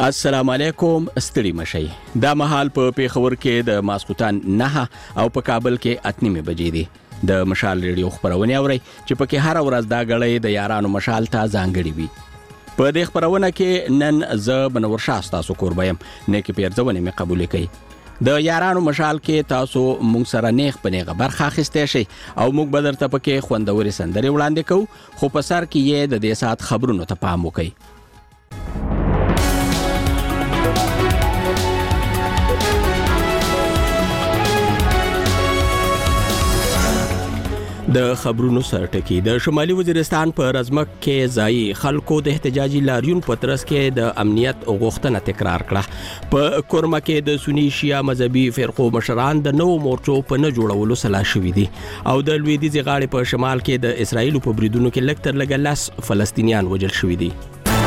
السلام علیکم. ستړي مشي. دا مهال په پیښور کې د ماسخوتن 9 او په کابل کې 8 بجې دي. د مشال ریډیو خبرونه اوري چې پکې هر ورځ دا غړې د یارانو مشال ته ځانګړي وي. په دې خبرونه کې نن ز بنور شاه تاسو قربایم نه کې پیرځونه می قبول کړي. د یارانو مشال کې تاسو مونږ سره نیغ په نیغه برخه اخیسته شي او موږ بدر ته پکې خوندوري سندري وړاندې کوو، خو په سر کې یې د دې سات خبرونو ته پام وکړئ. د خبرونو سرټکی د شمالي وزیرستان په رزمک کې ځای خلکو د احتجاجي لاریون په ترڅ کې د امنیت غوښتنه تکرار کړه. په کورما کې د سنی شیعه مذهبي فرقو مشران د نو مورچو په نه جوړولو سلا شوې دي او د لویدیځ غاړې په شمال کې د اسرایل په بریدونو کې لکتر لګلاس فلسطینیان وژل شوې دي.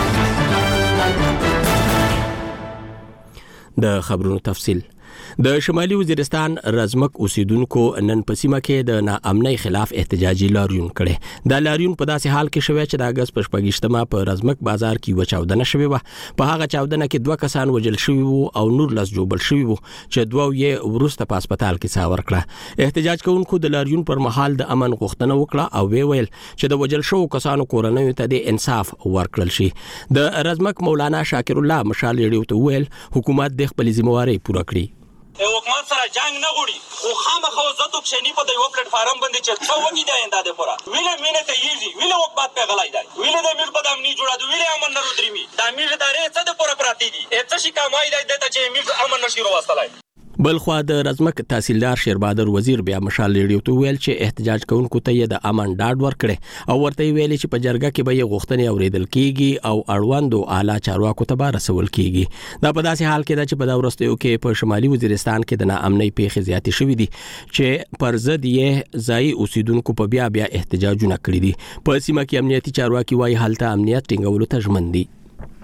د خبرونو تفصیل. د شمالي وزیرستان رزمک اوسیدونکو نن په سیمه کې د ناامنۍ خلاف احتجاجي لاریون کړي. دا لاریون په داسې حال کې شوی چې د اگست په 28مه په رزمک بازار کې وچاودنه شوې و. په هغه چاودنه کې 2 کسان وژل شوي وو او نور لس جوړل شوي وو چې 2 یې ورسته په هسپتال کې ساور کړه. احتجاج کوونکو د لاریون پر مهال د امن غوښتنه وکړه او ویل چې د وژل شوو کسانو کورنۍ ته د انصاف ورکړل شي. د رزمک مولانا شاکر الله مشال ریډیو ته ویل حکومت د خپل ذمہواری پوره کړي. حکومت سره جنگ نه غوړي خو خامخا زتو کښنی په یو پلیټ فارم باندې چې څو وګی دی انده ده پورا ویله مینه ته یږي ویله وقت په غلای دی ویله د میر په دامنی جوړه دی ویله امن نه رودري دا میر داري څه د پورا پراتی دي اته شي کمای دی ته چې میر امن نشي وروستلای. بلخوا د رزمک تحصیلدار شیربادر وزیر بیا مشال ریډیو ته ویل چې احتجاج کوونکو ته د امن ډاډ ورکړي او ورته ویل چې په جرګه کې به یې غوښتنې اوریدل کیږي او اړوندو اعلی چارواکو ته به رسول کیږي. دا په داسې حال کې ده چې په دا ورستیو کې په شمالي وزیرستان کې د ناامنۍ پیښې زیاتې شوې دي چې پر ضد یې ځای اوسیدونکو په بیا احتجاجونه کړي دي. په سیمه کې امنیتي چارواکي وايي حالت امنیت ټینګولو ته ژمن دي.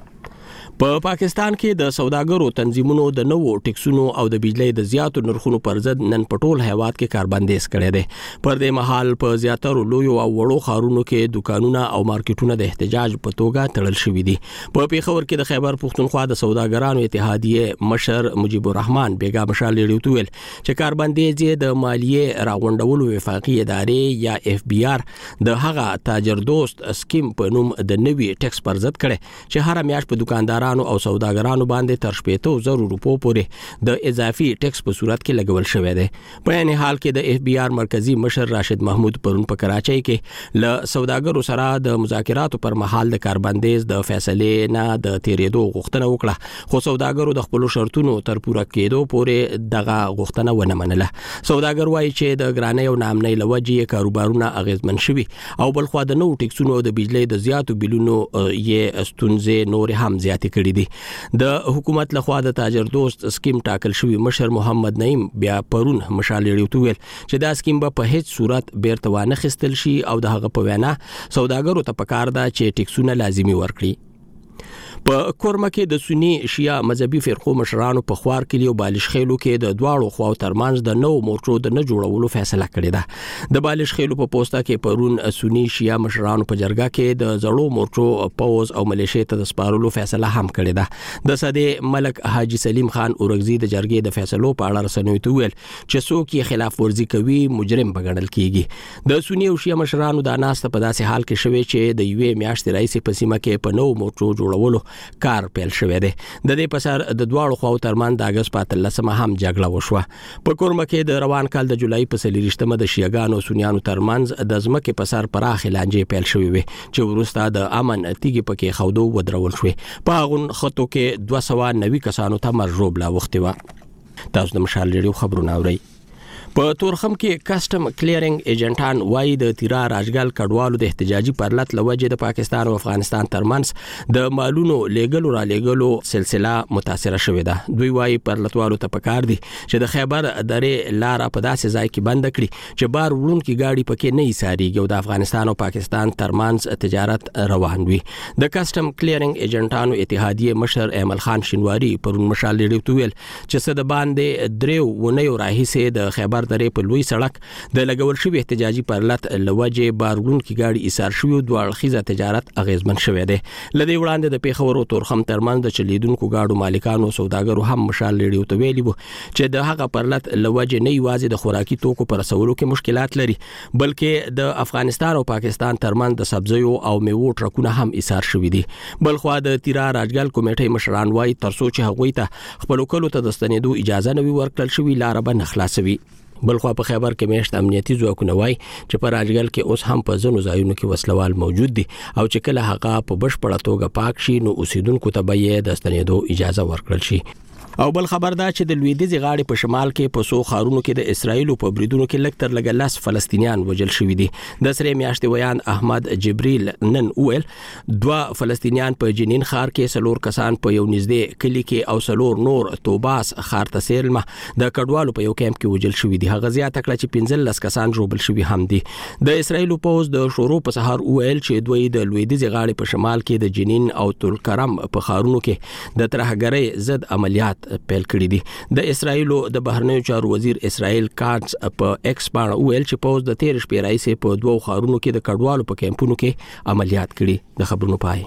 په پاکستان کې د سوداګرو تنظیمونو د نوو ټیکسونو او د بجلی د زیاتو نرخونو پر ضد نن په ټول هیواد کې کاربندیز کړی دی. پر دې مهال په زیاترو لویو او وړو ښارونو کې دکانونه او مارکیټونه د احتجاج په توګه تړل شوي دي. په پیښور کې د خیبر پښتونخوا د سوداګرانو اتحادیې مشر مجیب الرحمن بیګا مشال ریډیو ته ویل چې کاربندیز د مالیې راغونډولو وفاقي ادارې یا FBR د هغه تاجر دوست سکیم په نوم د نوي ټیکس پر ضد کړي چې هر میاشت په دکاندار او سوداګرانو باندې تر 700,000 روپو پورې د اضافي ټیکس په صورت کې لګول شوی دی. په عین حال کې د FBR مرکزی مشر راشد محمود پرون په کراچۍ کې ل سوداګرو سره د مذاکراتو پر مهال د کاربندیز د فیصلې نه د تیریدو غوښتنه وکړه، خو سوداګرو د خپل شرطونو تر پوره کېدو پورې دغه غوښتنه ونه منله. سوداګر وایي چې د ګرانۍ او ناامنۍ لوجې کاروبارونه اغیزمن شوي او بلخوا د نو ټیکسونو د بجلی د زیاتو بلونو یې ستونزې نور هم زیاتې کړي دي. د حکومت لخوا د تاجر دوست سکیم ټاکل شوی مشر محمد نعیم بیا پرون مشال ریډیو ته ویل چې دا سکیم به په هیڅ صورت بیرته وانه خستل شي او د هغه په وینا سوداګرو ته پکار ده چې ټیکسونه لازمي ورکړي. په کورما کې د سنی شیعه مذهبي فرقو مشرانو په خوار کلیو بالش خېلو کې د دواړو خواو ترمنځ د نو مورچو د نه جوړولو فیصله کړې ده. د بالش خېلو په پوسټه کې پرون سنی شیعه مشرانو په جرګه کې د زړو مورچو پوز او ملیشې ته د سپارلو فیصله هم کړې ده. د صدې ملک حاجی سلیم خان اورغزی د جرګې د فیصلو په اړه رسنیو ته ویل چې څوک یې خلاف ورزي کوي مجرم بګڼل کیږي. د سنی او شیعه مشرانو د ناست په داسې حال کې شوی چې د یوې میاشتې رئیس په سیمه کې په نو مورچو جوړولو کار پیل شوی دی. د دې په سر د دواړو خواو ترمنځ د اگست په 13مه هم جګړه وشوه. په کورما کې د روان کال د جولای په 23مه د شیعاګانو سنیانو ترمنځ د ځمکې په سر پراخ لانجې پیل شوې وي چې وروسته د امن تیږي پکې خودو ودرول شوې. په هغه خطو کې 290 کسانو ته مرګ لا وخت و. تاسو د مشال ریډیو خبرونه اورئ. په تورخم کې کسٹم کلیرینګ ایجنټان وایي د تیرا راجګل کډوالو د احتجاجي پرلط لوجه د پاکستان او افغانستان ترمنځ د مالونو لیګلو را لیګلو سلسله متاثره شوې ده. دوی وایي پرلطوالو ته پکار دي چې د خیبر درې لار په داسې ځای کې بند کړي چې بار وړونکي گاډي پکې نه ایساريږي او د افغانستان او پاکستان ترمنځ تجارت روان وي. د کسٹم کلیرینګ ایجنټانو اتحادیې مشر احمد خان شینواری پرون مشال ریډیو ته ویل چې صد باندې دریو ونیو راهیسه د خیبر خیبر درې په لوی سړک د لګول شوی احتجاجي پرلط لوجه بارګون کی گاډي ایثار شوی دوه اړخیزه تجارت اغیزمن شوی دی. لدې وړاندې د پیښور او تورخم ترمنځ د چلیدونکو گاډو مالکانو سوداګرو هم مشال لیډیو ته ویلي وو چې د هغه پرلط لوجه نه یوازې د خوراکي توکو پر رسولو کې مشکلات لري بلکې د افغانستان او پاکستان ترمنځ د سبزیو او میوو ټرکونه هم ایثار شوي دي. بلخوا د تیرا راجګل کمیټې مشران وايي ترڅو چې هغوی ته خپل کلو ته د ستنېدو اجازه نه وي ورکړل شوی لار به نه خلاصوي. بلخوا په خیبر کې میشت امنیتي ځواکونه وايي چې په راجګل کې اوس هم په ځینو ځایونو کې وسلوال موجود دي او چې کله هغه په بشپړه توګه پاک شي نو اوسیدونکو ته به یې د ستنېدو اجازه ورکړل شي. او بل خبر دا چې د لویدیځ غاړې په شمال کې په سو خارونو کې د اسرایل په بریدونو کې لکتر لګلاس فلسطینیان وجل شوی دي. د سره میاشتې ویان احمد جبريل نن اویل دوه فلسطینیان په جنین خار کې سلور کسان په یو نږدې کلی کې او سلور نور توباس خار ته سیلمه د کډوالو په یو کیمپ کې وجل شوی دي. هغه زیاته کړه چې 15 کسان روبل شوی هم دي. د اسرایل پوز د شورو په سهار اویل چې دوی د لویدیځ غاړې په شمال کې د جنین او تلکرم په خارونو کې د ترهګرۍ ضد عملیات پیل کړی دي. د اسرایل د بهرنیو چارو وزیر اسرائیل کاتس په ایکس باندې ویل چې پوز د 13 شپې راځي په دوه خارونو کې د کډوالو په کیمپونو کې عملیات کړي. د خبرونو پای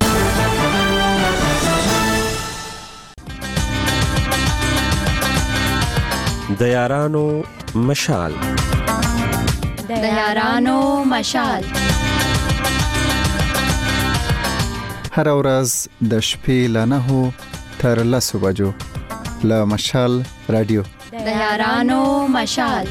د یارانو مشال هر ورځ د شپې له 9 تر 10 بجو له مشال رادیو د یارانو مشال.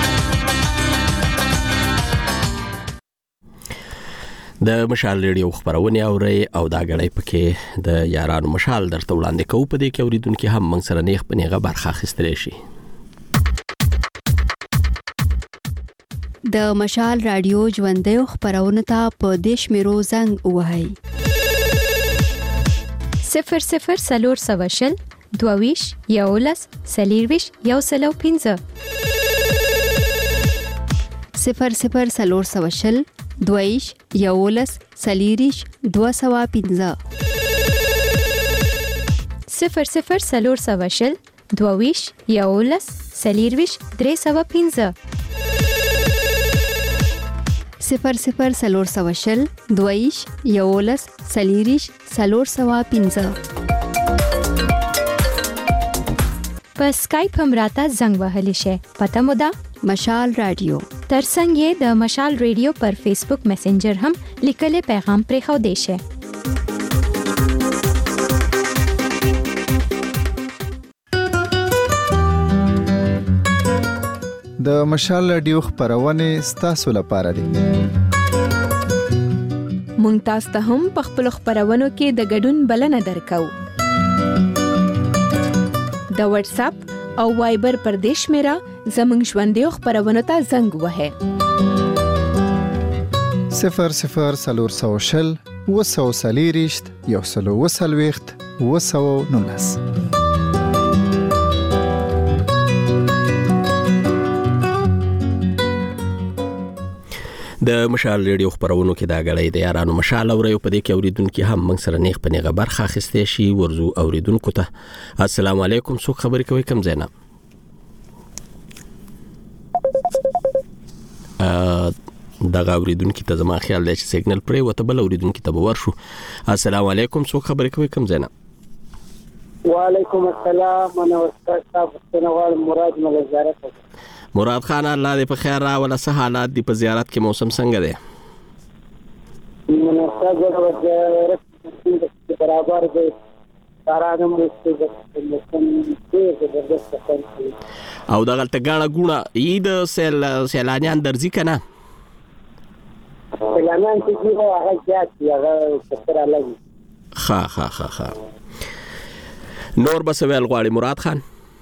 د مشال ریډیو خبرونه اوري او دا غړې پکې د یارانو مشال درته وړاندې کوو. په دې کې اوریدونکو هم موږ سره نیغ پنیغه برخه اخیستلی شي. د مشال رادیو ژوندۍ خبرونه ته په دیش میرو زنګ وهاي 00 22 یولس سلیرویش یو سلو 15 00 22 یولس سلیریش 215 00 22 یولس سلیرویش 315 00 22 یولس سلیریش 315 په سکایپ هم راته زنګ وهلی شي. پته مو ده مشال رادیو. ترڅنګ یې د مشال رادیو پر فیسبوک میسنجر هم لیکلي پیغام پرې خو دی شي. د مشال رادیو خبرونه ستاسو لپاره دي. مونږ تاسو ته هم په خپل خبرونو کې د ګډون بلنه درکو. د واتس اپ او وایبر پر دیش میرا زمنګ ژوندۍ خبرونه ته زنګ وهه 00 وسوسلیریشت یو سلو وسلويخت وسو نونس. د مشال ریډیو خبرونو کې دا غړې د یارانو مشال اوري په دې کې اوریدونکو هم موږ سره نیغ پنیغه برخه اخیستې شي. ورزو اوریدونکو ته السلام علیکم. څوک خبرې کوي؟ کم زینا دغه اوریدونکو ته زما خیال دی چې سیګنل پرې وته بل اوریدونکو ته باور شو. السلام علیکم. څوک خبرې کوي؟ کم زینا وعلیکم السلام. انا استاد صاحب سنوال مراد ملزارت. مراد خان الله دې په خیر راوله. څه حالات دي په زیارت کې؟ موسم څنګه دی؟ مناسب د برابر دی. باران هم او دغه تګاړه ګونه اید سیلانیان درځي کنه؟ سیلانیان چې هغه زیات دي، هغه څه راځي. ها نور بس ویل غواړي مراد خان؟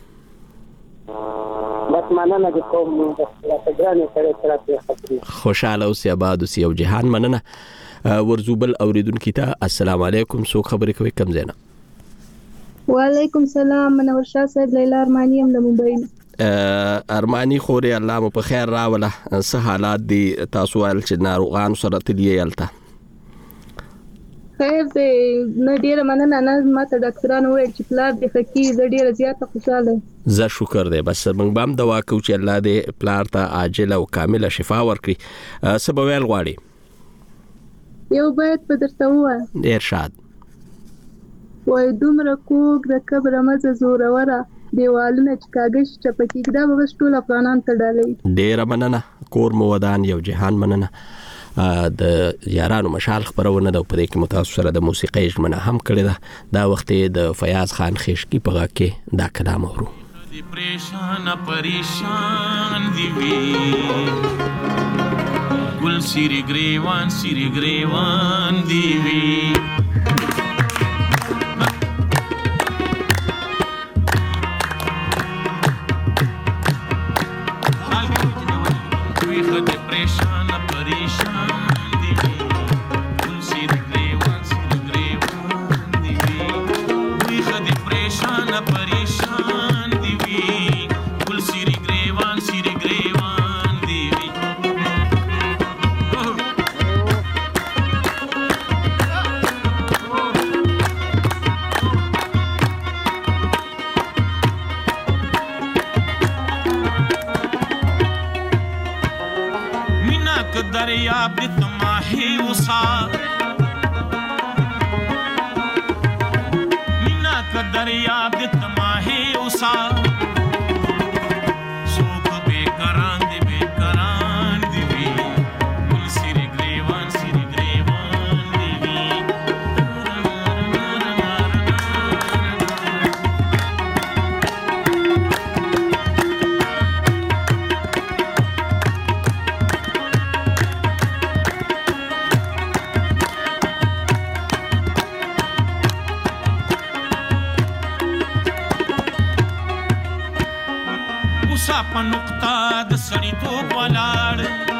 بس مننه د کوم د تګرانې سره خبرې. خوشاله اوسې، آباد اوسې او جهان مننه. ورزوبل اوریدونکو ته السلام علیکم. څوک خبرې کوي؟ کم زینا وعلیکم السلام. منور شاه صاحب لیلا ارمانی هم د ممبئی. ارمانی خوري الله مو په خیر راوله. څه حالات دي؟ تاسو ول چې ناروغان سره تللی یالته؟ خیر دې نه ډیره مننه. نه ماته ډاکټرانو وویل چې پلار دې ښه کېږي. زه ډیره زیاته خوشاله. زه شکر دی. بس موږ به هم دعا کوو چې الله دې پلار ته عاجله او کامله شفا ورکړي. څه به ویل غواړي؟ یو بیت به درته ووایم. ارشاد. وای دومره کوږ د کبره مزه زوروره دیوالونه چې کاږه شي چپه کېږي. دا به بس ټول افغانان ته ډالۍ. ډیره مننه. کور مو ودان یو جهان مننه. د یارانو مشال خبرونه د په دې کې متاسف سره د موسیقي ژمنه هم کړې ده. دا وخت د فیاض خان خشکی په غږ کې دا کلام اورو. پریشان دی وی ګل سری ګریوان دی وی दरियाब तमाही उसा मीना का दरियाब तमाही उसा सोख बेकरान दिवी कुल सिर ग्रेवान दिवी په نقطه د سړیتوب ولاړ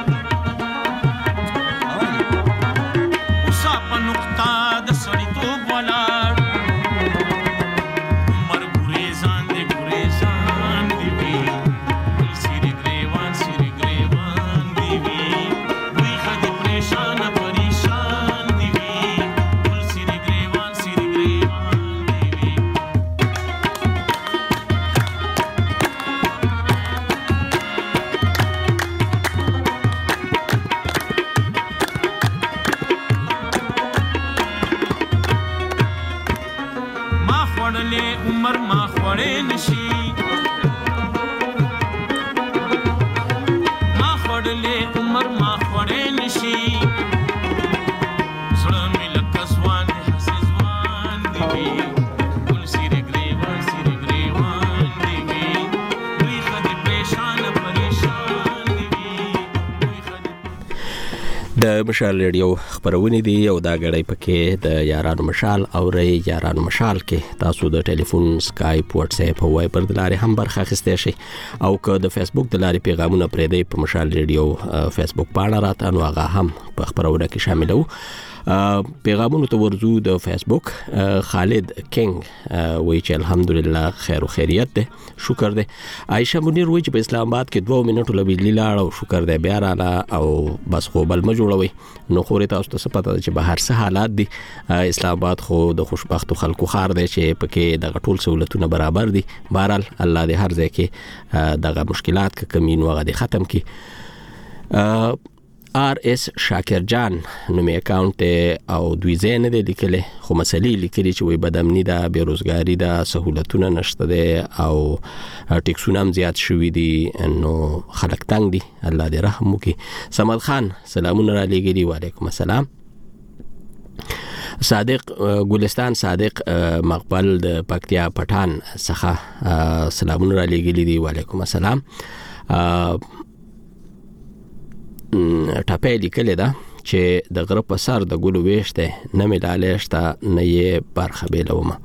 اوسه په نقطه د سړیتوب ولاړ عمر ګریزان دی وی سری ګریوان دی وی وی خدای پریشان دی وی سری ګریوان دی وی عمر ما خوړې نشي ما خوړلې عمر ما خوړې نشي زړه مې لکه ځوان ځوان دی وی ګل سری ګریوان دی وی وی خدای پریشان دی وی د مشال ریډیو خبرونه دي او دا غړې پکې د یارانو مشال او یارانو مشال کې تاسو د ټلیفون سکایپ واتس اپ او وایبر د لارې هم برخه اخیستئ شئ او که د فیسبوک د لارې پیغامونه پرې دی په مشال ریډیو فیسبوک باندې راته نو هغه هم په خبرونه کې شاملو. پیغامونو ته ورزو د فیسبوک خالد کینګ وی چې الحمدلله خیر او خیریت ده شکر ده. عائشه منیر وی چې په اسلام آباد کې 2 منټو لبي لاړ او شکر ده بیا رااله او بس خو بل ما جوړوي نو خوري تاسو ته پته چې به هر څه حالات دي. اسلام آباد خو د خوشبختو خلکو خار دی چې پکې د ټول سہولتونه برابر دي. بهرحال الله دې هر ځای کې دغه مشکلات کمین وغه دي ختم کړي. RS شاکر جان نومي اکاونټ او دوی زین دي لیکلي خو مسلې لیکلي چې وي بدامنی ده بیروزګاری ده سہولتونه نشته ده او ټیکسونه هم زیات شوي دي نو خلک تنگ دي. الله دې رحم وکړي. سمد خان سلامونه را لېږلي. وعلیکم السلام. صادق ګلستان صادق مقبل د پکتیا پټان څخه سلامونه را لېږلي دي. وعلیکم السلام. ټاپې لیکل ده چې د غره په سر د ګلو وېشته نه ملاله شته نه یې برخه بیلومه.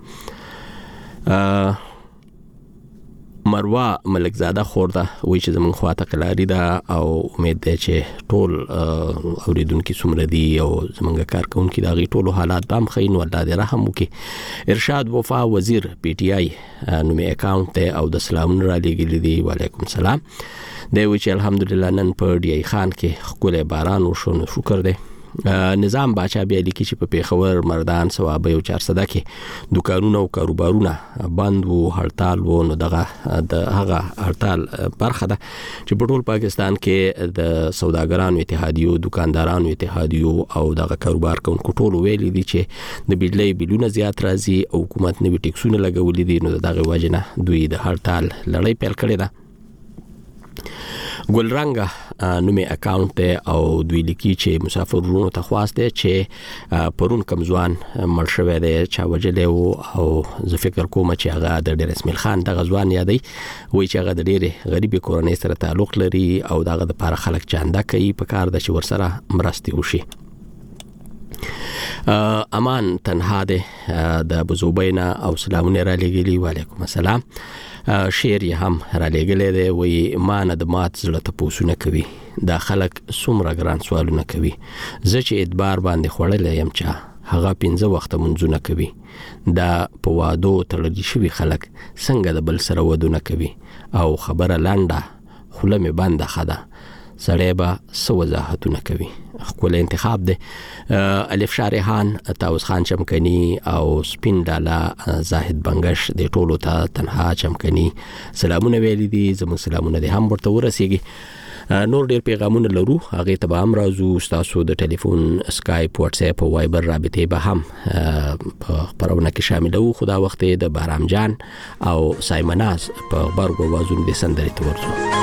مروه ملکزاده خورده وی چې زمون خواته کلاری ده او امید ده چې ټول اوریدونکو څومره دي او زمونږ کارکونکو د غي ټولو حالات هم خین الله دې رحم وکړي. ارشاد وفا وزیر پی ټی آی نومي اکاونټ او د سلامونه را لېږلي دي. وعلیکم السلام. دی وی چې الحمدلله نن په ډی ای خان کې خپل باران وشو نو شکر دی. نظام باچا بیا لیکي چې په پیښور مردان سوابه او 400 کې دکانونه او کاروبارونه بند وو هړتال وو نو دغه د هغه هړتال برخه ده چې په ټول پاکستان کې د سوداګرانو اتحادیو دکاندارانو اتحادیو او دغه کاروبار کوونکو ټول ویلي دي چې د بجلی بیلونه زیات راځي او حکومت نوي ټیکسونه لګولي دي نو دغه وجنه دوی د هړتال لړۍ پیل کړې ده. ګلرنګ نومي اکاونټ او دوی لیکي چې مسافرونو ته خواسته چې پرون کمزوان مړ شوی دی چا وجلې او زه فکر کوم چې هغه د ډیر اسماعیل خان دغه ځوان یادي وای چې هغه د ډېرې غریبي کورنۍ سره تعلق لري او دغه د لپاره خلک چاندا کوي په کار د چې ورسره مرستي وشي. امان تنها ده د بزوبینا او سلامونه را لګلی وعلیکم السلام شعر یې هم را لګلې دی وی مان د مات زړه ته پوسونه کوي دا خلک څومره ګران سوالونه کوي زه چې اعتبار باندې خوړل یم چا هغه 15 وخت منځونه کوي دا په وادو تړل شوی خلک څنګه د بل سره ودونه کوي او خبره لانډه خله می بنده خده سړی به سو وضاحتونه کوي. خپل انتخاب ده الف شارحان تاوس خان چمکنی او سپین ډالا زاهد بنگش د ټولو ته تنها چمکنی سلامونه ویلي دي زموږ سلامونه دي هم ورته ورسیږي. نور ډیر پیغامونه لرو هغه ته به هم راځو تاسو د ټلیفون اسکایپ واتس اپ او وایبر رابطه به هم په خبرونه کې شاملو. خدا وخت د بارام جان او سایمناز په خبرو وازون د سندري تورځو.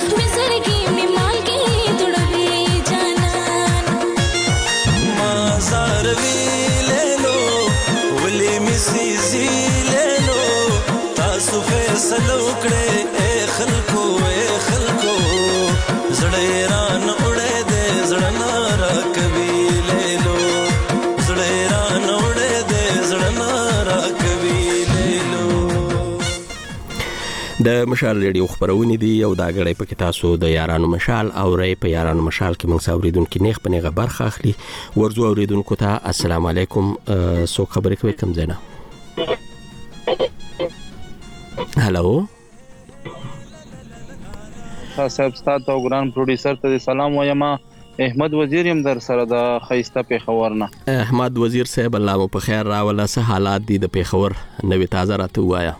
मिसरगी में माल के तुड़वे जानन माजारवी ले लो वली मिसी ले लो तासु फैसलो कड़े ए खलको زړه ران اڑے دے زړه نارا کوي لے لو زړه ران اڑے دے زړه نارا کوي لے لو. د مشال ریډیو خبرونه دي او دا غړې په کې تاسو د یارانو مشال او ری په یارانو مشال کې موږ اوریدونکو نیغ په نیغه برخه اخلي. ورزو اوریدونکو ته السلام علیکم. سو خبرې کوي کوم ځای نه؟ هالو صاحب ستاسو او ګران پروډوسر ته سلام وایم. احمد وزیر يم در سره د خیسته پیښور نه. احمد وزیر صاحب الله مو په خیر راوله. څه حالات دي د پیښور نوې تازه راته وایا؟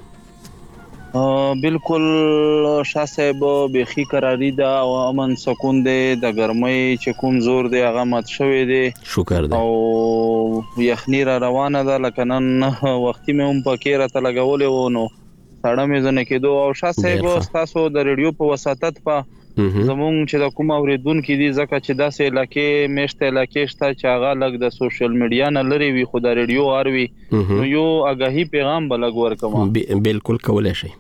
بالکل شاه صاحب بخي قراری دا او امن سکون دی. د ګرمۍ چې کوم زور دی هغه مات شوی دی. شکر دی. او یخنی را روانه ده لکه نن وختي مې هم پکې راته لګولې و نو ساړه مې ځنه کېدو. او شاه صاحب تاسو د ریډیو په وساتت په زمونږ چې د کوم اوریدونکو دي ځکه چې داسې علاقې مشته علاقې شته چې هغه لګ د سوشل میډیا نه لري وي خو د ریډیو اروي نو یو آگاهی پیغام بلګ ورکوم. بالکل کولای شي.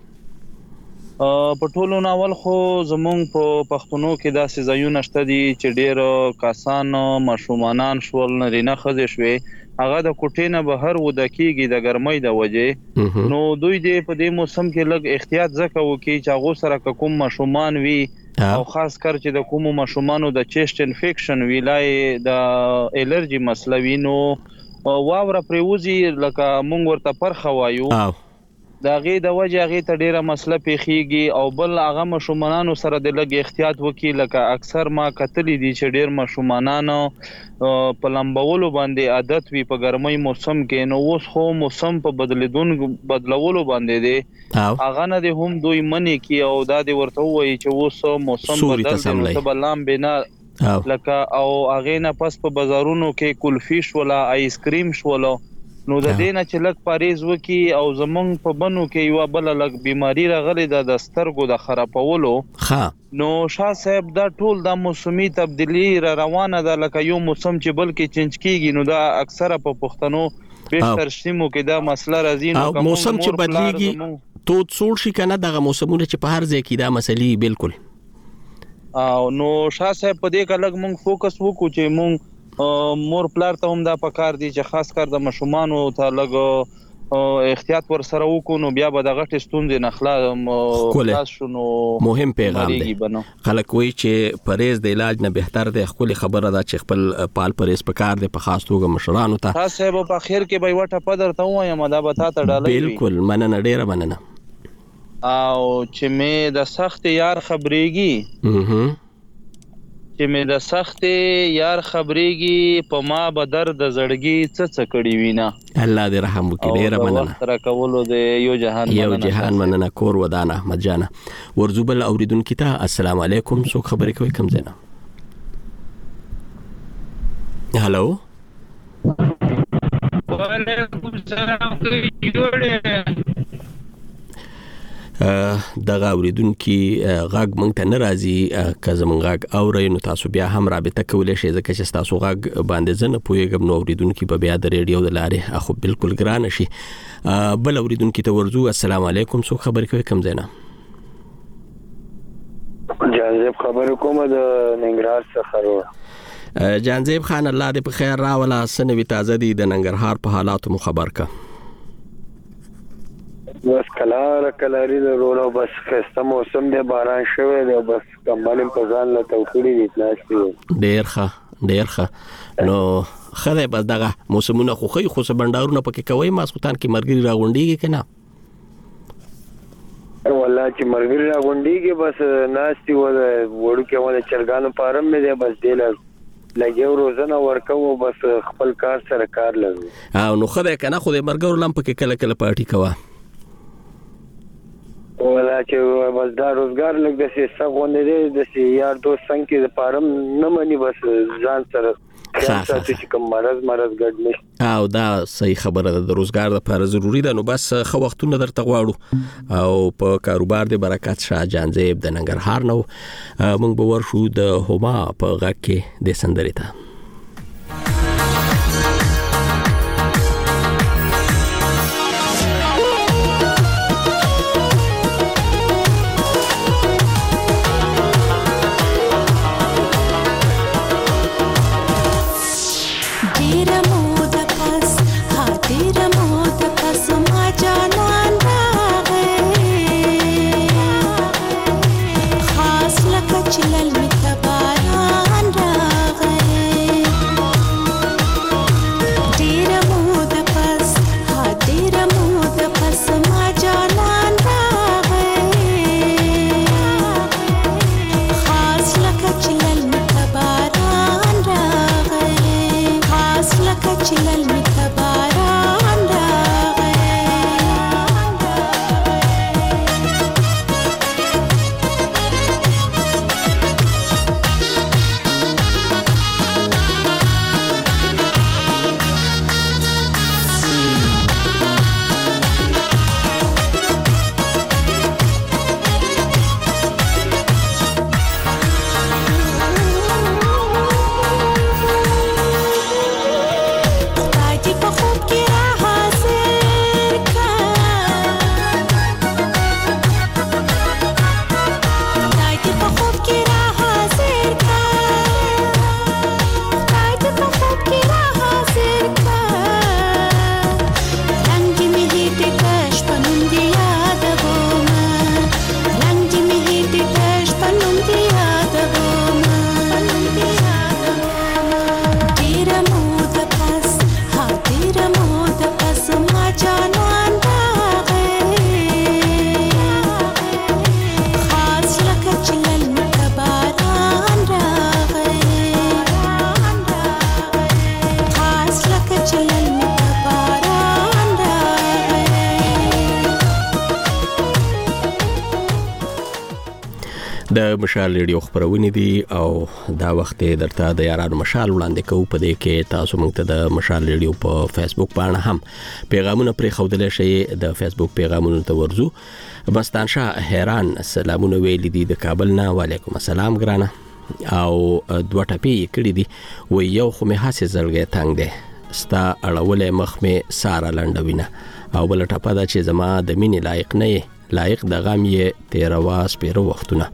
په ټولو ناول خو زمونږ په پښتونو کې داسې ځایونه شته دي چې ډېر کسان ماشومانان شول نارینه ښځې شوې هغه د کوټې نه بهر وده کېږي د ګرمۍ د وجې. نو دوی دې په دې موسم کې لږ احتیاط ځکه وکړي چې هغو سره که کوم ماشومان وي او خاص کر چې د کومو ماشومانو د چیسټ انفیکشن وي لای د الرجی مسله وي نو واوره پریوزي لکه مونږ ورته پرخه وایو دا غي د وجه غي ته ډیره مسله پیخيږي او بل هغه مشومانانو سره د لګ احتیاط وکي لکه اکثر ما کتلې دي چې ډیر مشومانانو په لمبولو باندې عادت وي په ګرمۍ موسم کې نو اوس خو موسم په بدلولو باندې دي هغه نه د هم دوی منی کی او دا د ورته وایي چې اوس موسم بدل نو بلام بنا لکه او هغه نه پس په بازارونو کې کلفی شولا آیس کریم شولا نو د دینه چې لک پاریز وکي او زمونږ په بنو کې یو بل لک بیماری راغلي د سترګو د خرابولو نو شاه صاحب دا ټول د موسمي تبدیلی را روانه ده لکه یو موسم چې بلکې چینج کیږي نو دا اکثره په پښتنو بهتر شتمو کې دا مسله راځي نو موسم چې بدلیږي تو څور شي کنه دغه موسمونه چې په هر ځای کې دا مسلې بالکل او نو شاه صاحب په دې کلک مونږ فوکس وکړو چې مونږ مور پلار ته هم دا پکار دي چې خاص کر د مشومانو ته لګ احتیاط ور سره وکړو نو بیا به د غټ ستوندې نخلاص شونو. مهم پیغام دی خلک وایي چې پرهیز د علاج نه بهتر دی. خپل خبره ده چې خپل پال پرهیز پکار دی په خاص توګه مشرانو ته. خاص صاحب په اخر کې به وټه پدر ته وایم دا به تا ته ډالۍ بالکل مننه ډیره مننه. او چې مې د سخت یار خبرېږي چې مې د سخت یار خبرېږي په ما به درد زړګي څه کړي وینا. الله دې رحم وکړي. ډیره مننه. سره کولو د یو جهان مننه. کور ودان احمد جان ورزوبل اوریدونکو ته السلام علیکم. سو خبرې کوي کوم ځای نه؟ هالو وعلیکم السلام. جوړه دغه اوریدونکو غږ مونږ ته ناراضي که زمونږ غږ اورئ نو تاسو بیا هم رابطه کولای شئ ځکه چې تاسو غږ باندې زنه پوهیږم نو اوریدونکو په بیا د ریډیو د لارې اخو بالکل ګران شي. بل اوریدونکو ته ورزو السلام علیکم. سو خبرې کوي کوم ځای نه؟ جانزیب خبرې کوم د ننګرهار څخه. جانزیب خان الله دې په خیر راوله. سنوي تازه دي د ننګرهار په حالاتو مو خبر کا؟ بس کلاری ضرورو بس خسته موسم دی باران شوی دی بس کمالم په ځان له توکړی دي ناشتي ډیر ښه نو خدای بس دغه موسمونه خو بندارونه پکې کوي ماسوتان کې مرګري راغونډيږي کنه والله چې مرګري راغونډيږي بس ناشتي وړو کې ونه چرګانو فارم مې دی بس دی لګیو روزنه ورکو بس خپل کار سره کار لرو او نو خدای کنه خو دې مرګور لم پکې کله پارټي کوا ولا چې بس دا روزګار لګ د څه غونډې دي د یار دوست څنګه د فارم نه مني بس ځان سره خیال ساتي چې کوم مرز ګډ نشي. او دا صحیح خبره ده، د روزګار لپاره ضروری ده. نو بس خو وختونه درته غواړو او په کاروبار د برکت شاه جانزیب د ننګرهار نو موږ به ورشو د هما په غږ کې د سندرې ته. د مشال ریډیو خبرونه دي او دا وخت درته د یارانو مشال وړاندې کوو. په دې کې تاسو موږ ته د مشال ریډیو په فیسبوک باندې هم پیغامونه پرې خوده شئ. د فیسبوک پیغامونو ته ورزو. مستان شاه حیران سلامونه ویل دي د کابل نه. وعلیکم السلام ګرانه. او دوه ټپی کړي دي و یو خو مې حاسه زړګي تنگ دي ستا اړولې مخ مې سارا لنډوینه او بل ټپه دا چې زما د مینې لایق نه لایق د غم یې تیرواس پیرو وختونه.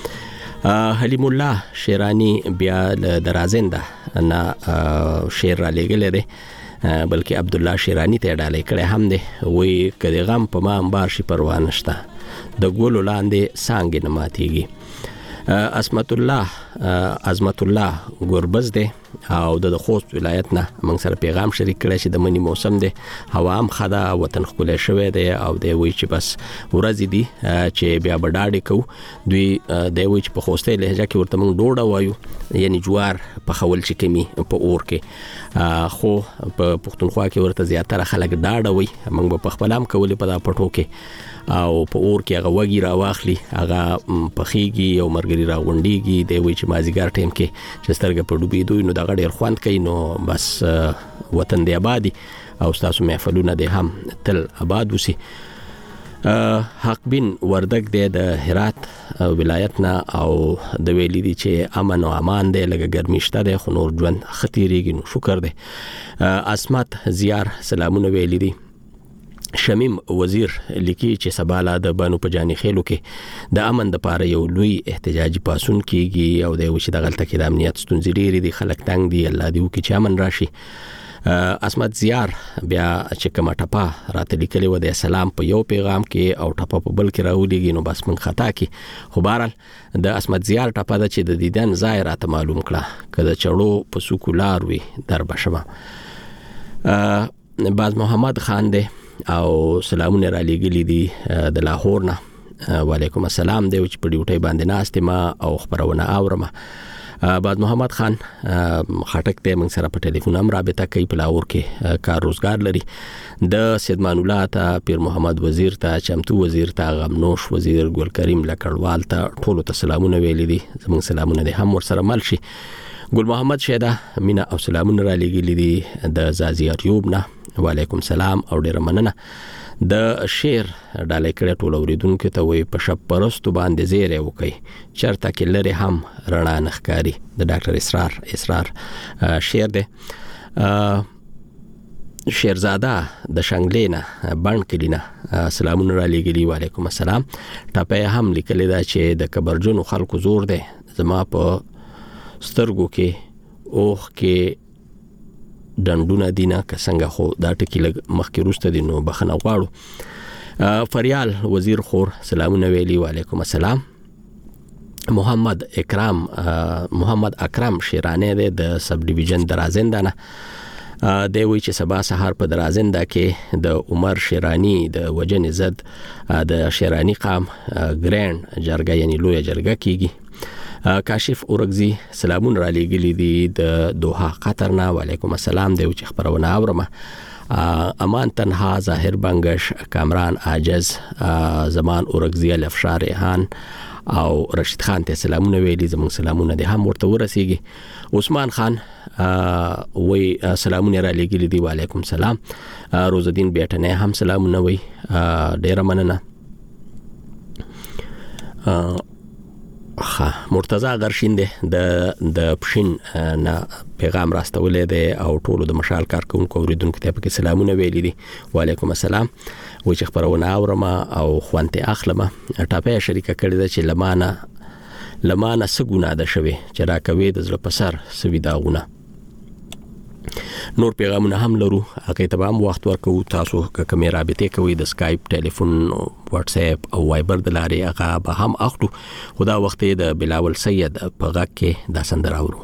حلیم الله شیرانی بیا درازنده نه شیر را لګل دي بلکې عبد الله شیرانی ته ډالې کړه هم دي وې کدي غم په ما انبار شي پروا نشته د ګولو لاندې سانګ نه ماتيږي. عظمت الله ګوربز دی او د خوست ولایت نه موږ سره پیغام شریک کړی چې د منی موسم دی هوا هم خدا وطن خپل شوی دی او دی وی چې بس ورځ دی چې بیا بډاډې کو دوی دی وی چې په خوسته لهجه کې ورته موږ ډوډه وایو یعنی جوار په خول چې کمی په اور کې خو په پښتونخوا کې ورته زیاتره خلک ډاډه وي موږ په خپل هم کولې په دا پټو کې او په اور کې هغه وګي را واخلي هغه پخېږي او مرګري را غونډيږي دی وی چې مازیګر ټیم کې چې سترګې په ډوبې دوی نو دا غډیر خوند کوي. نو بس وطن دی آبادی او تاسو محفلونه دی هم تل آباد وسی. حق بن وردک دی د هرات ولایت نه او د ویلي دي چې امن او امان دی لګ ګرمشته دی خو نور ژوند خطرېږي. نو شکر دی. اسمت زیار سلامونه ویلي دي. شمیم وزیر لیکي چې سباله د بانو پجانی خېلو کې د امن د پاره یو لوی احتجاجي پاسون کیږي او د وشي د غلطه کې د امنیت ستونزې لري دي خلک تنگ دي الله دې وکړي چې امن راشي. اسمت زیار بیا چې کومه ټپه راته لیکلې و د سلام په یو پیغام کې او ټپه په بل کې راولېږي نو بس من خطا کې خو بهرحال د اسمت زیار ټپه د چې د دیدن ځای راته معلوم کړه کله چړو په سکولار وي در بشمه. باز محمد خان دی او سلامونه را لګلې دي د لاهور نه. وعلیکم السلام دی چې په ډیوټي باندې ناستې ما او خبرونه اورم. بعد محمد خان خټک ته موږ سره په ټلیفون هم رابطه کوي په لاهور کې کار روزګار لري. د سیدمان الله ته پیر محمد وزیر ته چمتو وزیر ته غمنوش وزیر ګل کریم لکړوال ته ټول ته سلامونه ویلي دي. زموږ سلامونه دي هم ور سره مل شي. ګل محمد شیدا مینا او سلامونه را لګیلي دي د زازي ایوب نه وعلیکم سلام او ډیر مننه د شعر ډالې کړه ټول اوریدونکو ته وي په شپ پرستو باندې زیره وکي چرته کې لري هم رڼا نخکاری د ډاکټر اسرار شعر ده شیرزاده د شنګلینا بند کلینا سلامونه را لګیلي وعلیکم السلام ټاپه هم لیکل دا چې د کبرجنو خلکو زور ده زما په سترګو کې اوخ کې دندونه دینه که څنګه خو دا ټکی لګ مخکې روسته دي نو بخنه غواړو فریال وزیر خور سلامونه ویلي وعلیکم السلام محمد اکرم شیرانه د سب ډیویژن درازندانه دی وی چې سبا سحر په درازنده کې د عمر شیرانی د وجن زد د شیرانی قام ګران جرګه یعنی لوی جرګه کیږي کاشف اورګزی سلامون را لګلی دي د دوحه قطر نه وعلیکم السلام دی چې خبرونه اورم امان تنها ظاهر بنگش کامران عاجز زمان اورګزی الافشار ریحان او رشید خان ته سلامونه ویلي زموږ سلامونه دي هم ورته ورسیږي عثمان خان وی سلامونه را لګلی دي وعلیکم السلام روز الدین بیٹنه هم سلامونه وی ډیر مننه مرتضی غرشینده د پښین نه پیغام راستولې ده او ټولو د مشال کارکونکو اوریدونکو ته په سلامونه ویلي دي وعلیکم السلام و چې خبرونه اورم او خوانته اخلمه ټاپه شریکه کړې ده چې لمانه سګونه ده شوی چې راکوي د زړه په سر سوي داغونه نور پیغامونه هم لرو هغه ته هم وخت ورکو تاسو کومه رابطه کوي د سکایپ ټلیفون واتس اپ او وایبر د لارې هغه به هم اخلو خدا وخت د بلاول سید په غږ کې دا سندره اورو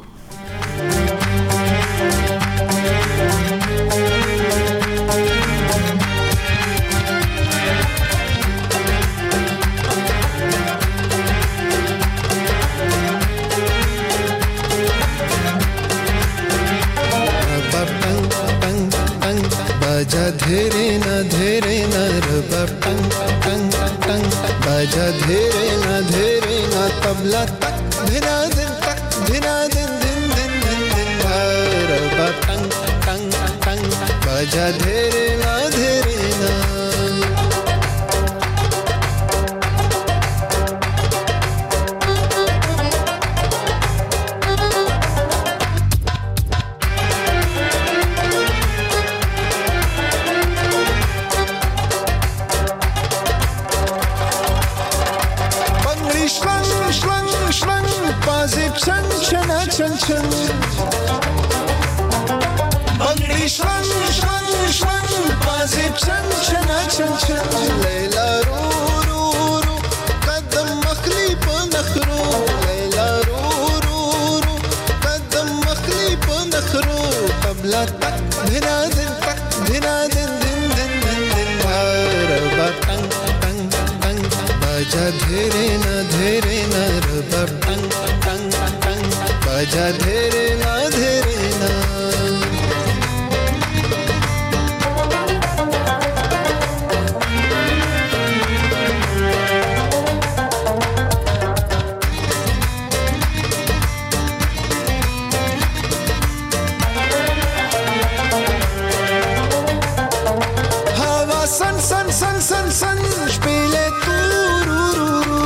धीरे न रबब टंग टंग टंग बाजा धीरे न तबला तक धिना दिन दिन दिन रबब टंग टंग टंग बाजा धीरे न बंगड़ी शंग शंग शंग बाजे चन चना चन चन लैला रू रू रू कदम मखली प नखरो लैला रू रू रू कदम मखली प नखरो तबला तक धिना दिन दिन रबा टंग टंग टंग बाजा धीरे न रबा टंग टंग टंग बाजा धीरे न सन spiele tu ru ru ru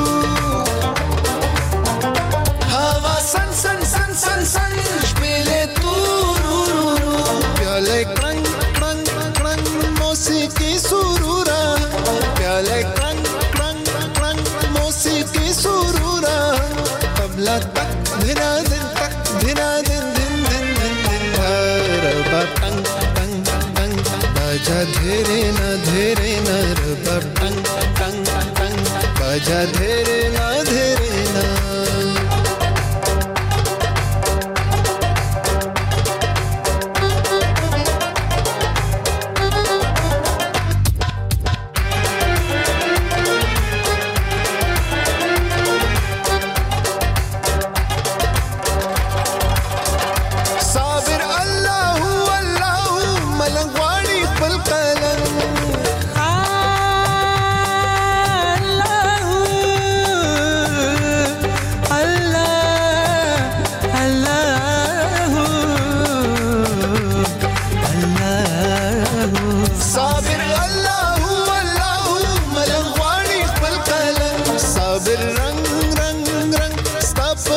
हवा सन spiele tu ru ru ru प्याले क्रंग क्रंग क्रंग मौसीकी सुरूरा प्याले क्रंग क्रंग क्रंग मौसीकी सुरूरा तबला तक धिना दिन रबा टंग टंग टंग बाजा धीरे न रबा टंग टंग टंग बाजा धीरे न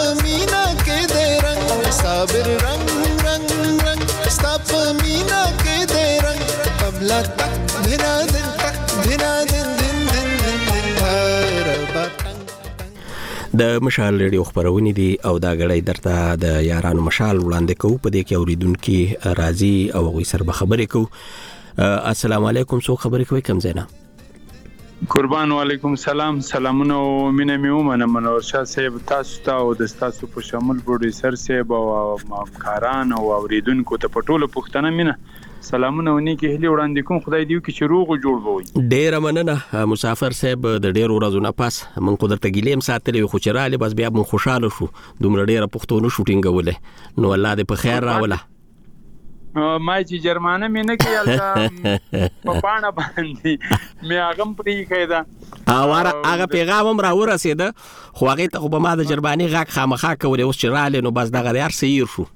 मीना के दे रंग साबिर रंग रंग रंग स्ता मीना के दे रंग कमला तक धिना दिन दिन दिन दिन रबा د مشال ریډیو خبرونه دي او دا غړی درته د یارانو مشال وړاندې کوو په دې کې اوریدونکو راضي او غوي سره خبرې کوو. السلام علیکم سو خبرې کوي کوم زینا قربان وعلیکم سلام سلامونه او مینه مې ومنه منور شاه صاحب تاسو ته او د تاسو په شامل پروډوسر صاحب او مامکاران او اوریدونکو ته په ټولو پښتنه مینه سلامونه ونی کې هلي وړاندې کوم خدای دیو کې شروع جوړ وي. ډیر مننه مسافر صاحب د ډیر ورځو نه پاس من قدرت ګلیم ساتلې خو چراله بس بیا مون خوشاله شو دومره ډیر پښتون شوټینګ نو الله دې په خیر راوله. ما چې جرمانه مې نه کېالتا په پاڼه باندې مې هغه پرې کېدا هغه پیغام هم راورسېده خو هغه ته خو به ما د جرماني غاک خامخا کولې اوس چې رااله نو بس دغه یار سیر شو.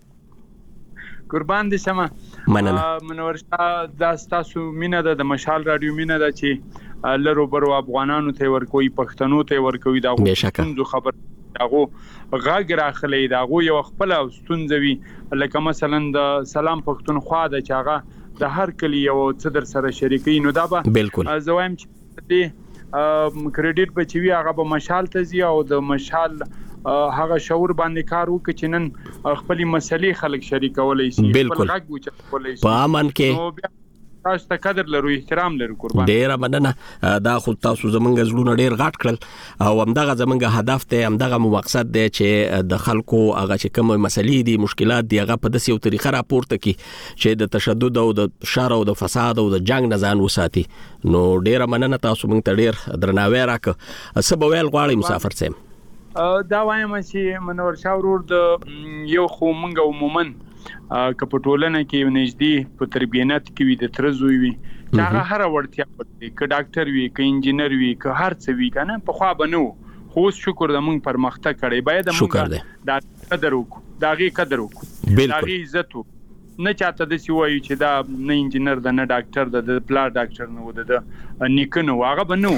قربان دي سما منور دا تاسو مینه د مشال رادیو مینه دا چې لرو برو افغانانو ته ورکوي پښتنو ته ورکوي دا څنګه خبر داغو غاګ راخلي داغو یو خپل ستونزوي لکه مثلا د سلام پښتونخوا د چاغه د هر کلی یو صدر سره شریکي نو دا به زوایم چې کریډټ بچوي هغه به مشال ته زی او د مشال هغه شعور باندې کار وکړي چې نن خپل مسلې خلک شریکولای شي خپل غږ وچولای شي په امن کې تاسو ته قدر لرو احترام لرو قربان. ډیر مننه دا خو تاسو زمونږ زړونه ډیر غټ کړل او همدغه زمونږ هدف ته همدغه مقصد دی چې د خلکو هغه چې کوم مسلې دي مشکلات دي هغه په داسې یو طریقه راپورته کی چې د تشدد او د شر او د فساد او د جنگ نه ځان وساتي. نو ډیر مننه تاسو مونږ ته ډیر درناوی راکړه. سبا ویل غواړم مسافر سم دا وایم چې منور شاه ورور د یو خو مونږ عموما کپټولنه کې نږدې په تربیانات کې وي د ترزوي وي چې هغه هر وړتیا پټي ک ډاکټر وي ک انجینر وي ک هر څه وي کنه په خوا بنو خو شکر د مونږ پرمختګ کړي باید مونږ دا قدر وکړو داغي قدر وکړو داغي عزت نه چاته د سی وایي چې دا نه انجینر د نه ډاکټر د پلار ډاکټر نه د نیکنو هغه بنو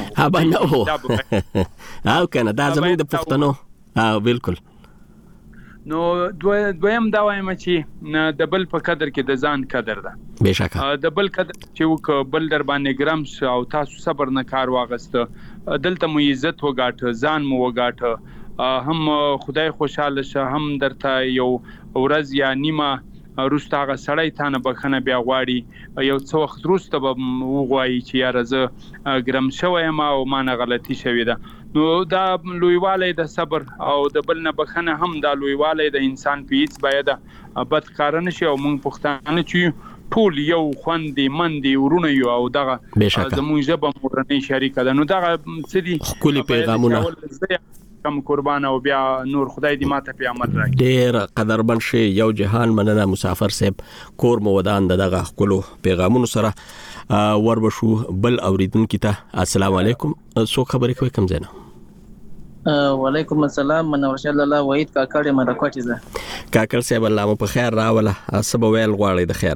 او کنه دا زموږ د پښتنو بالکل. نو دویم دا وایم چې د بل په قدر کې د ځان قدر ده بهشکه د بل قدر چې وک بل در باندې ګرام او تاسو صبر نه کار واغسته دلته مو عزت وګاټه ځان مو وګاټه هم خدای خوشاله شه هم درته یو ورځ یا نیمه روستاغه سړی تانه بخنه بیا غواړي یو څو وخت روسته به وغواړي چې یاره زه ګرم شوم او ما نه غلطي شوې ده. نو دا لویواله د صبر او د بل نه بخنه هم دا لویواله د انسان په هیڅ باید بد کار نه شي او موږ پښتانه چې ټول یو خوندې مندې ورونه یو او دغه زموږ ژبه مورنۍ شریکه ده. نو دغه څه دي خولي پیغامونه کم قربان او بیا نور خدای دې ماته په عمل راکړي. ډیر قدرمن شي یو جهان مننه مسافر صاحب کور مو ودان دغه خپل پیغامونو سره وربشو بل اوریدونکو ته السلام علیکم سو خبرې کوي کوم زنه وعلیکم السلام منور شاه الله وحید کاکړ مده کوټی زه کاکړ صاحب الله مو په خیر راوله سبا ویل غواړي د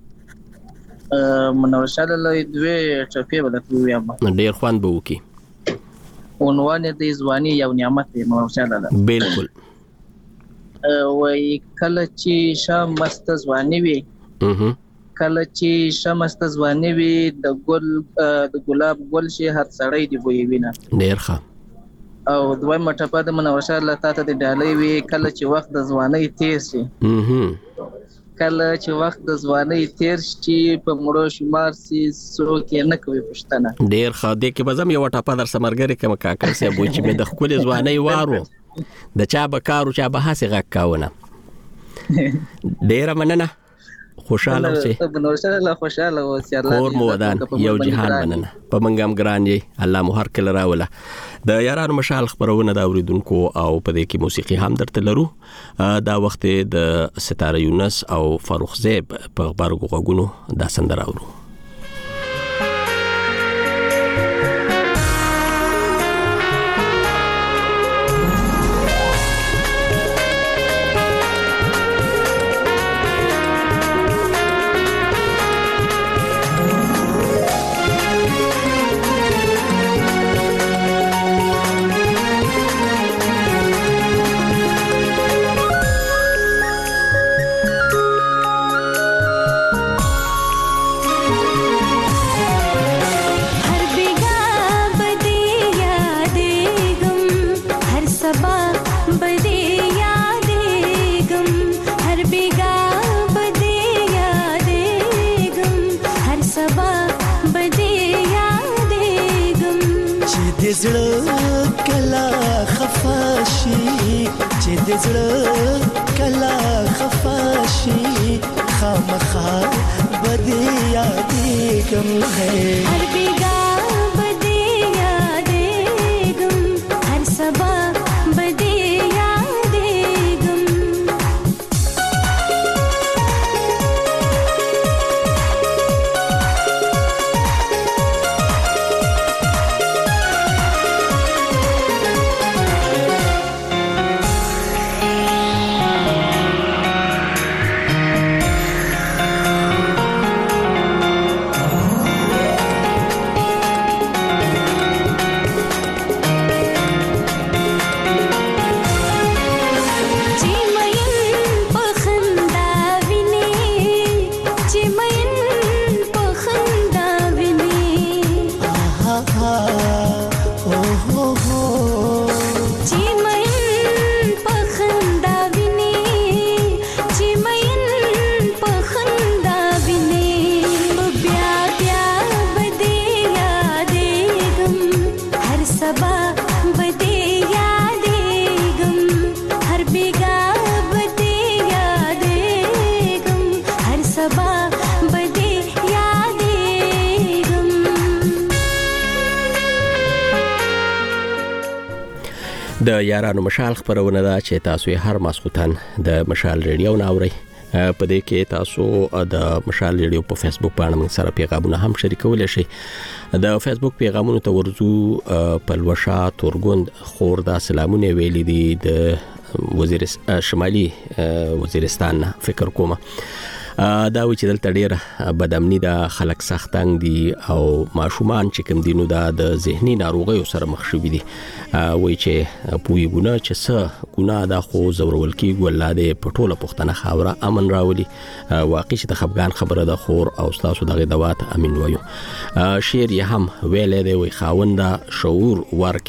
خیره منور شاه الله دوی ټپی ولته ویم ډیر خوان به وکي عنوان د ځواني یو نعمت دی منور شاه الله بالکل وای کله چې شام مست ځواني وي کله چې شمست ځواني وي د ګلاب ګل شي هر سړی دی وي وینه ډیر ښه او دوی مټه په د منور شاه الله تاسو د ډالۍ وي کله چې وخت د ځواني تیر شي کله چې وخت د ځواني تیر شي په مړو شمار سي څوک نه کوي پښتنه ډیر ښه دې کې بزم یو ټاپه در سمرګری کوم کاکر سي بو چې د خپل ځواني وارو د چا به کارو چا به هسه غک کاونه ډیر مننه خوشاله اوسئ منور شاه الله خوشاله اوسئ الله کور مو ودان یو جهان مننه په منګم ګران یې الله مو هر کله راوله. د یارانو مشال خبرونه دا اوریدونکو او په دې کې موسیقي هم درته لرو. دا وخت د ستاره یونس او فاروق زیب په خبرو غوګونو دا سندره اورو. د زړه کلا خفاشي چې د زړه کلا خفاشي خامخا بدی یادېږم هر بیګا بدی یادېږم هر سبا بدی یادېږم د یارانو مشال خبرونه ده چې تاسو یې هر ماسخوتن د مشال ریډیو ناوري په دې کې تاسو د مشال ریډیو په فیسبوک باندې موږ سره پیغامونه هم شریکول شي د فیسبوک پیغامونو ته ورزو پلوشا تورګوند خور دا سلامونه ویلي دي د شمالي وزیرستان فکر کوم دا و چې دلته ډېر بدامني د خلک سختنګ دي او ماشومان چې کوم دینو د ذهني ناروغیو سره مخ شوي دي وایي چې پوی ګونه چې څه ګناه دا خو زورول کیږي الله دې په ټوله پښتنه خاوره امن راولي واقعي چې د خفګان خبره ده خور او تاسو دغه دوات امین وایو شعر یې هم ویلې دی وي خاونده شعور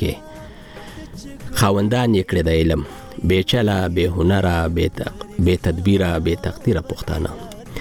ورکه خاوندان یې کړی د علم بیچلا به هنره به تدبیره به تقدیره پښتانه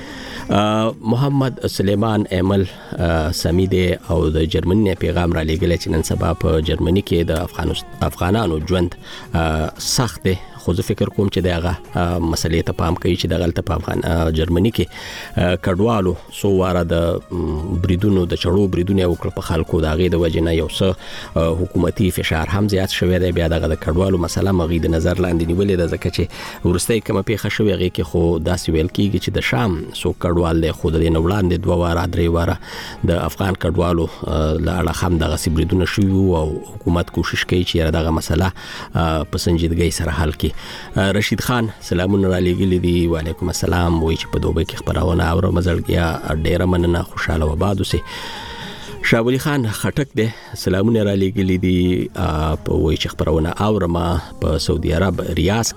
محمد سلیمان ایمل سمیده او د جرمني پیغام را لېږل چې نن سبا په جرمني کې د افغانانو ژوند سخت دی خو زه فکر کوم چې دغه مسلې ته پام کوي چې د غلطه په جرمني کې کډوالو سو واره د بریدونو د چړو بریدونه وکړ په خلکو د غي د وجنه یو څه حکومتي فشار هم زیات شوی دی بیا دغه د کډوالو مسله مغي د نظر لاندې نیولې ده ځکه چې ورستۍ کومه پیښه شوې غي کې خو داسې ویل کیږي چې د شام سو کډوال له خود د نوړاندې 2 واره 3 واره د افغان کډوالو لاړه هم دغه سبریدونه شوی او حکومت کوشش کوي چې دغه مسله په سنجیدګۍ سره حل کړي رشید خان سلامونه را لېږلي دي وعلیکم السلام وایي چې په دوبه کې خبرونه او مزړګیا ډېره مننه خوشاله وباد اوسئ شاولی خان خټک دی سلامونه را لېږلي دي په وایي چې خبرونه اورما په سعودي عرب ریاض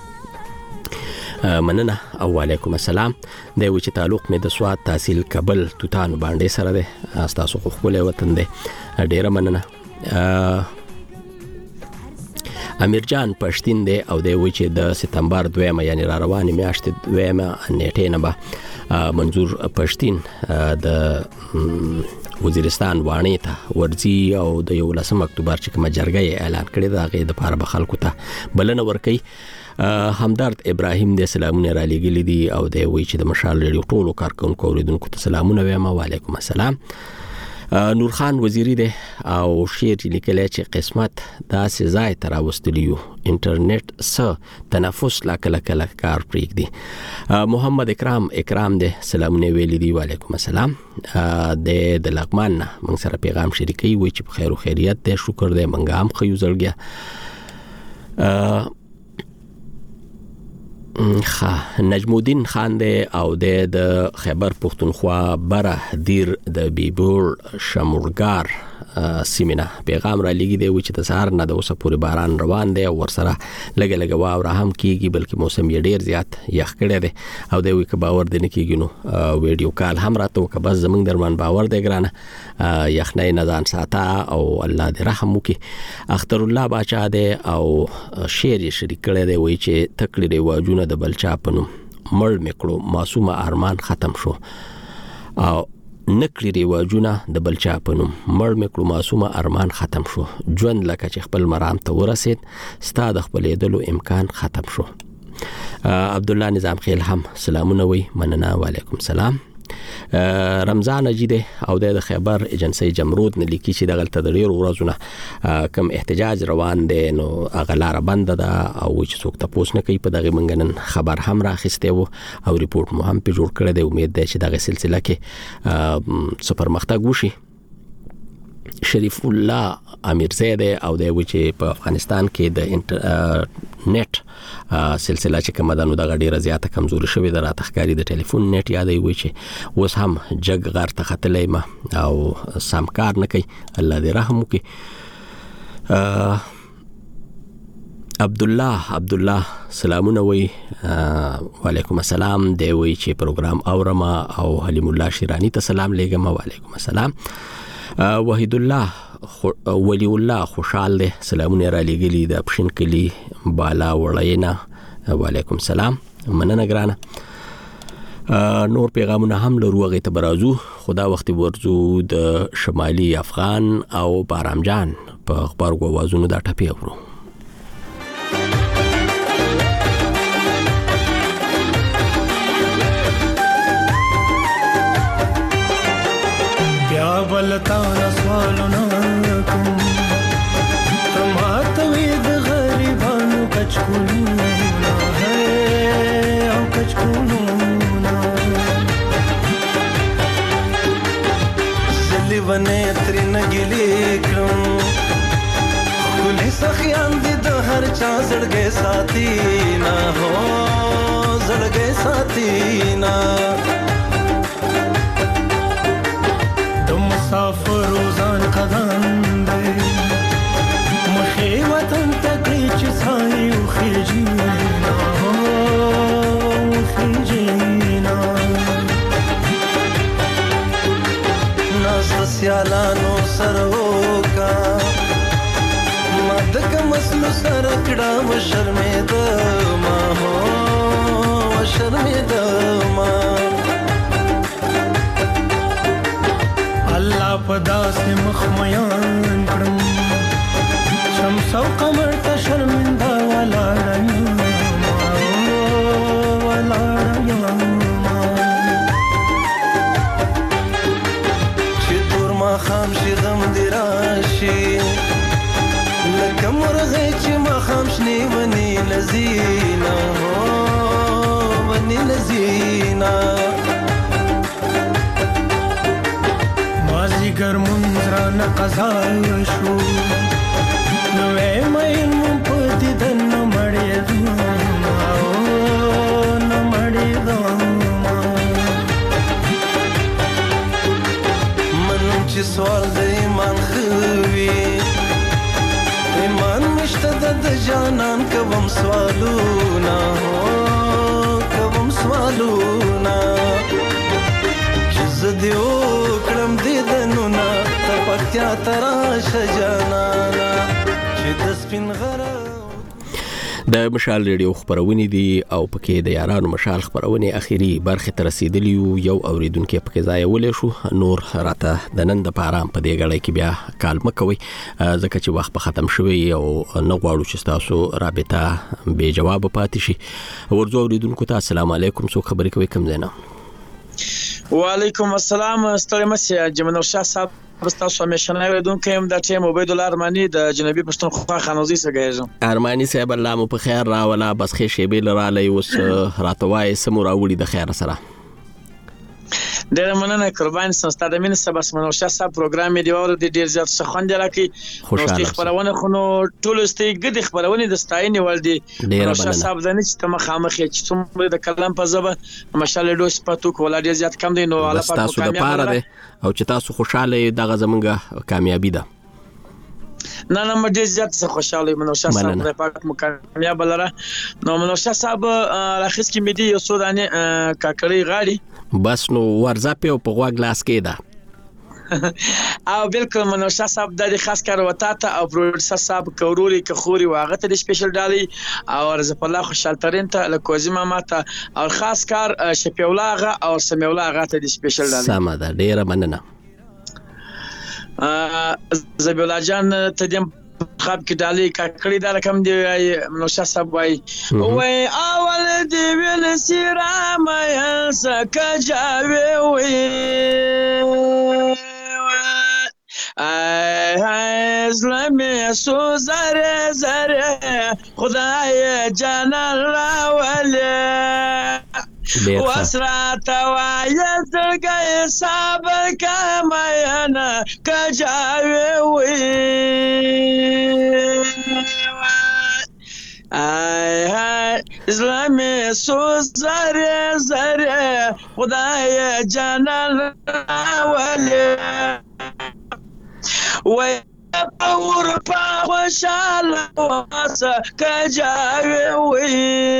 کې مننه او وعلیکم السلام دی و چې تعلق مې د سواد تحصیل کابل توتانو باندې سره دی تاسو خو خپل وطن دی ډېره مننه امیر جان پښتين دی او دی و چې د سپتمبر 2 یعنی را روانه میاشتې 2 نیټه نه به منظور پښتين د وزیرستان وانی ته ورځي او د 11 اکتوبر چې کوم جرګه اعلان کړی دا غي د لپاره به خلکو ته بلنه ورکړي همدرد ابراهیم د سلامونه را لېږلي دي او دی وایي چې د مشال ریډیو ټولو کارکونکو اوریدونکو ته سلامونه وایم وعلیکم السلام نور خان وزیری دی او شعر لیکلی چې قسمت داسې ځای ته راوستلیو انټرنیټ څه تنفس لا کله کله کار پرېږدي محمد اکرام دی سلامونه ویلي دي وعلیکم السلام د لغمان نه موږ سره پیغام شریکوي وایي چې په خیر او خیریت دی شکر دی موږ هم ښه یو زړګیا نجم الدین خان دی او د خیبر پښتونخوا بره دیر د بیبور شمورګار سیمینه پیغام را لګی دی چې د سهار نه د اوسه پورې باران روان دی او ورسره لګ لګ واوره هم کیږي بلکې موسم یې ډیر زیات یخ کړی دی او دوی که باور دی نه کیږي نو ویډیو کال هم راته وکړه بس زمونږ درمان باور دی ګرانه یخنۍ نه ځان ساته او الله دې رحم وکړي اختر الله باچا دی او شعر یې شریک کړی دی وایي چې تکړه دی واجونه د بلچا پنو مړ میکړو معصومه ارمان ختم شو او نکړي ریواجونه د بلچا په نوم مړ مې کړو معصومه ارمان ختم شو ژوند لکه چې خپل مرام ته ورسید ستا د خپلېدلو امکان ختم شو. عبد الله نظام خیل هم سلامونه وی مننه وعلیکم سلام. رمضان اجیده او د خبر ایجنسی جمرود نه لیکي چې دغه تدریر ورځونه کم احتجاج روان دي نو اغلار بند ده او چې څوک تاسو نه کوي په دغه منګنن خبر هم راخسته وو او ریپورت مو هم په جوړ کړی دی. امید ده چې دغه سلسله کې سپر مختګ وشي. شریف الله امیرزاده او د وچې په افغانستان کې د انټرنیټ سلسله چې کومه ده نو د ډیره زیاته کمزوري شوې ده راته ښکاري د ټلیفون نیټ یادوي وي چې اوس هم جګ غار ته ختلی ما او سم کار نه کوي. الله دې رحم وکړي. عبد الله سلامونه وی وعلیکم السلام. دی وی چې پروګرام اورما او حلیم الله شیرانی ته سلام لېږم. وعلیکم السلام. وحید الله ولی الله خوشحال دی سلامونه را لګلی د پښین کلی بالا وړینا. وعلیکم السلام مننه ګرانه. نور پیغامونه هم لرو هغه ته برازو خدا وخت ورزو د شمالي افغان او بارام جان په خبرګو وازونو دا ټپی اورو. بلتا سوالونه کوم تماته وي د غریبانو کچکولونه او کچکولونه زلی ونه ترنه ګلی کوم خولي سخیان دي د هر چا زړګي ساتي نه هو زړګي ساتي نه مسافر روزان قدم دی مخی وطن تکلی چی سایی و خیجینا و خیجینا ناز سیالانو سروکا مدک مسلو سرکڑا و شرمید ما و شرمید ما الله پدا سے مخمیان کرم شمس و قمر تا شرمندہ والا رنگا والا رنگا چی دور ما خام شی غم دی راشی لکم مرغی چی ما خام شنی ونی لزینا ونی لزینا گر منظران قضا شو نوے مین مپتی دن نمڑی دوما نمڑی دوما منم چی سوال د ایمان خوی ایمان مشتد د جانان کوم سوالونا کوم سوالونا چیز دیو کرم دیدنو نا تپکتیا تراش جانانا چی دسپین غرا. د مشال ریډیو خبرونه دي او پکې د یارانو مشال خبرونه اخیری برخه تر رسیدلی یو اوریدونکو پکې ځای ولې شو. نور راته د نن د پارام په دې غړې کې بیا کال مکوي ځکه چې وخت په ختم شوی او نه غواړو چې تاسو رابطه به جواب پاتې شي. ورځو اوریدونکو ته السلام علیکم سو خبرې کوي کوم زینا. وعلیکم السلام ستړي مسیا جمنو شاه صاحب تاسو همیشنه ودونکو هم د ټیم عبید الله ارمانی د جنوبي پښتونخوا خانوزي سګیږم. ارمانی صاحب الله مو په خیر راولا بس خې شی بیل را لې اوس راتوای سمو راوړي د خیر سره. ډېر مننه قربان سنستاد مين سبس منو شاه صاحب پروګرام دی اور د ډېر زیات څخوند لکه نو خبرونه خو ټول استګد خبرونه د ستاینې ول دي شاه صاحب د نش ته مخامخ چې څومره د کلام په زبه مشاله دوس پاتو کولا ډېر زیات کم دی نو الله پاک تاسو د پاره دی او چې تاسو خوشاله دغه زمونږه کامیابی ده. نه ډېر زیات خوشاله منو شاه صاحب د پاک مکمیا بلره نو منو شاه صاحب راخص کې مدي یو سودانه کاکړی غاړي بس نو ورځ په غوا ګلاس کې ده او بالکل منوشه صاحب د خاص کار وتا ته او پروډوسر صاحب کوروري کخوري واغه ته د سپیشل ډالي او رزق الله خوشحال ترين ته لکوزي ماما ته او خاص کار شپیولاغه او سمیولاغه ته د سپیشل ډالي سم ده ډیره مننه زبیولا جان ته دیم خاب کې ډالي کړي دا رقم دی منوشه صاحب وای اول دی ویل سیرا مې سکه جاوي وي زلمي سو زره زره خدای جانان راولي وسرات وای زړګي صبر کماینا کجاوي وي زلمي سو زره زره خدای جانان راولي وای اور په خوشاله واسه کجاوي وي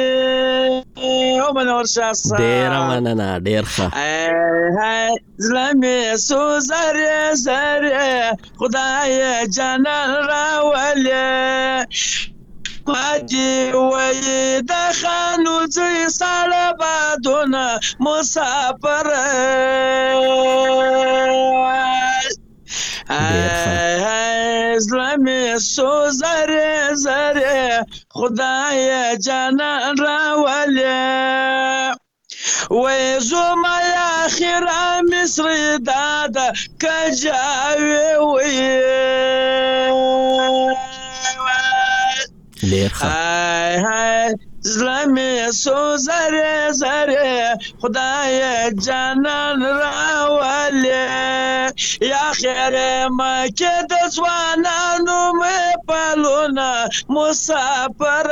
او منورشه صاحب ډیر مننه ډیر ښه زلمي سو زره زره خدای جانان راولي پاجي وای د خانو زوی ساړه بادونه مسافر زلمي سو زره زره خدای جانان راولي وای زما اخره مصر دادا کجاوي وي ډیر ښه زلمي سو زره زره خدای جانان راولي یا خیر مکه د ځوانانو مې پالونه مسافر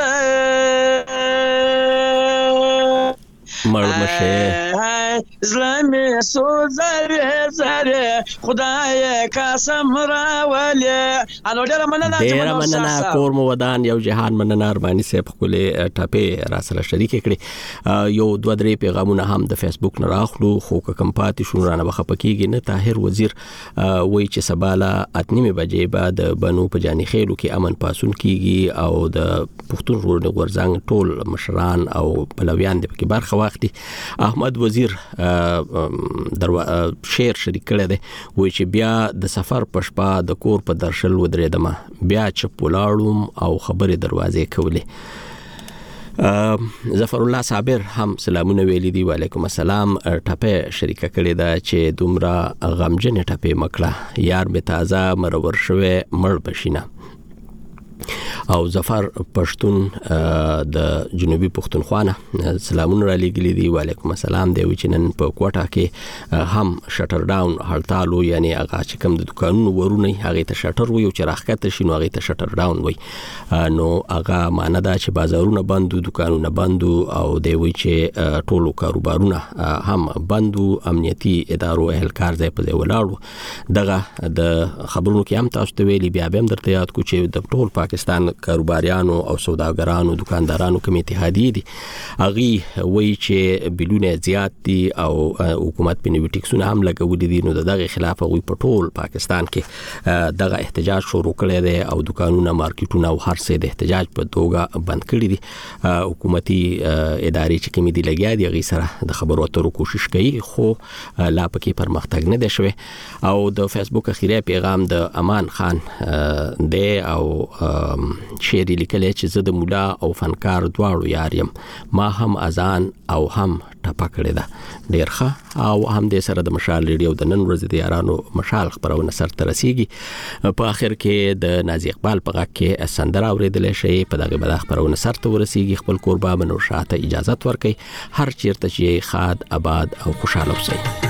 مرمشه زلمي سو زره زره خدای قسم راولي انو ډیر مننه کور مو ودان یو جهان مننه ارمانی صاحب خپل ټاپه را سره شریک کړي یو دوه درې پیغامونه هم د فیسبوک نه راخلو خو کوم پاتې شو رانه بخپکیږي نه طاهر وزیر وای چې سباله اتنیمه بجې بعد بنو په جاني خېلو کې امن پاسون کیږي او د پښتون روډ غورځنګ ټول مشران او پلویان د پکې برخه واخلي احمد وزیر شعر شریک کړی دی وای چې بیا د سفر پښپا د کور په درشل ودرېدم بیا چپ ولاړم او خبرې دروازې کولې ظفر الله صابر هم سلامونه ویلي دي وعلیکم السلام ټپه شریکه کړی دا چې دومره غمجن ټپه مکړه یار به تازه مرور شوه مړ بشینه او ظفر پښتون د جنوبي پښتونخوا سلامونه را لګلي دي وعلیکم السلام دی چې نن په کوټه کې هم شټر ډاون هړتال یعنی هغه چې کوم د دکانونو ورونه هغه ته شټر وي او چې راخته شي نو هغه ته شټر ډاون وي نو هغه معنی دا چې بازارونه بندو دکانونه بندو او دی وي چې ټولو کاروبارونه هم بندو امنیتي ادارو اهلکار ځای په ځای ولاړو دغه د خبرونو کې هم تاسو ته ویلي بیا به هم درته یاد کو چې د ټول پاکستان کاروباریانو او سوداګرانو دکاندارانو کوم اتحادیه دي اغي وای چې بلونه زیات دي او حکومت په نیو ټیکسونه هم لګولې دي نو دغه خلاف غوي په ټول پاکستان کې دغه احتجاج شروع کړی دی او دکانونه مارکیټونه او هر څه د احتجاج په توګه بند کړی دي حکومتي ادارې چې کوم دي لګیا دي غي سره د خبرو اترو کوشش کوي خو لا پکې پرمختګ نه دی شوی او د فیسبوک اخیری پیغام د امان خان دی او شعر لیکلی چې زه د مولا او فنکار دواړو یاریم ما هم اذان او هم ټپه کړې ده ډېر ښه او هم دې سره د مشال ریډیو د نن ورځې د یارانو مشال خبرونه سرته رسیږي په اخر کې د نازي اقبال په غږ کې سندره اوریدل شي په دغه بل خبرونه سرته ورسیږي خپل قربا منو شاته اجازه ورکړي هر چیرته چې خاد آباد او خوشاله اوسئ